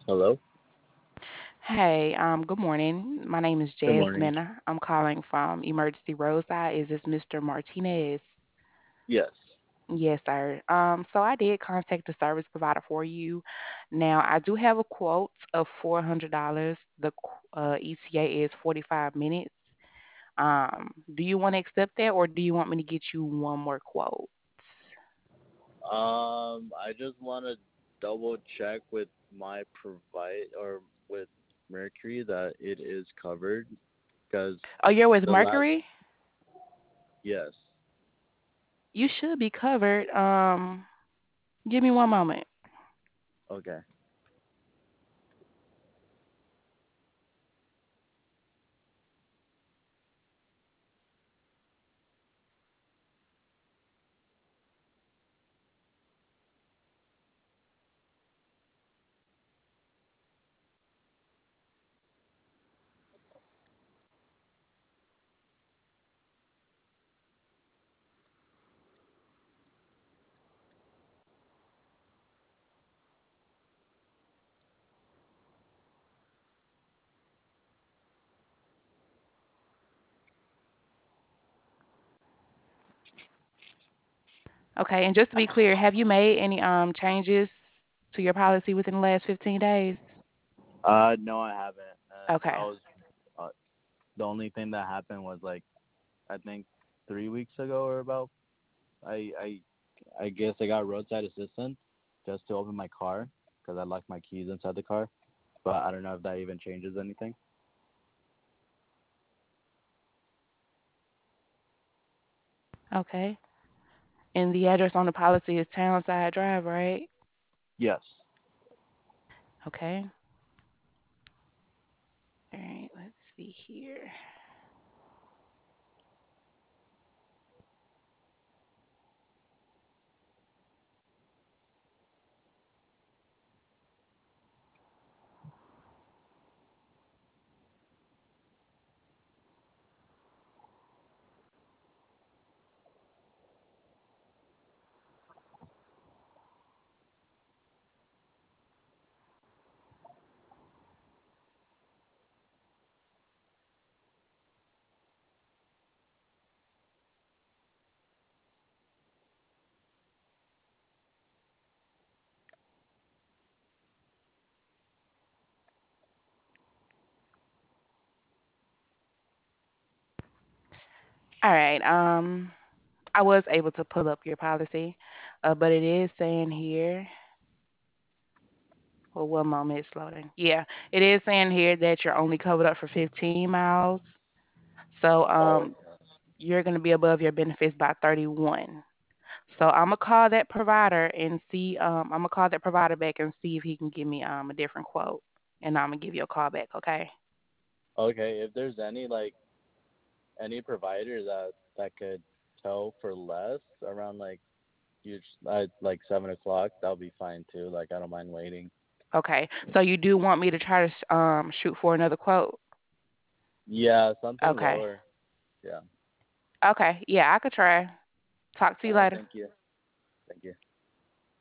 Hello. Hey, good morning. My name is Good morning. Jasmine. I'm calling from Emergency Roadside. Is this Mr. Martinez? Yes. Yes, sir. So I did contact the service provider for you. Now, I do have a quote of $400. The ETA is 45 minutes. Do you want to accept that, or do you want me to get you one more quote? I just want to double check with my provide or with Mercury that it is covered because Oh, you're with the last. Mercury? Yes. You should be covered. Give me one moment. Okay. Okay, and just to be clear, have you made any changes to your policy within the last 15 days? No, I haven't. And I Okay. was uh, the only thing that happened was like I think 3 weeks ago or about. I I I guess I got roadside assistance just to open my car because I locked my keys inside the car. But I don't know if that even changes anything. Okay. And the address on the policy is Townside Drive, right? Yes. Okay. All right, let's see here. All right. I was able to pull up your policy, but it is saying here. Well, one moment, it's loading. Yeah, it is saying here that you're only covered up for 15 miles. So Oh. you're going to be above your benefits by 31. So I'm gonna call that provider and see. I'm gonna call that provider back and see if he can give me a different quote, and I'm gonna give you a call back. Okay. Okay. If there's any provider that could tow for less around like 7 o'clock, that'll be fine too. Like I don't mind waiting. Okay. So you do want me to try to shoot for another quote? Yeah, something Okay. lower. Yeah. Okay. Yeah, I could try. Talk to All you right. later. Thank you. Thank you.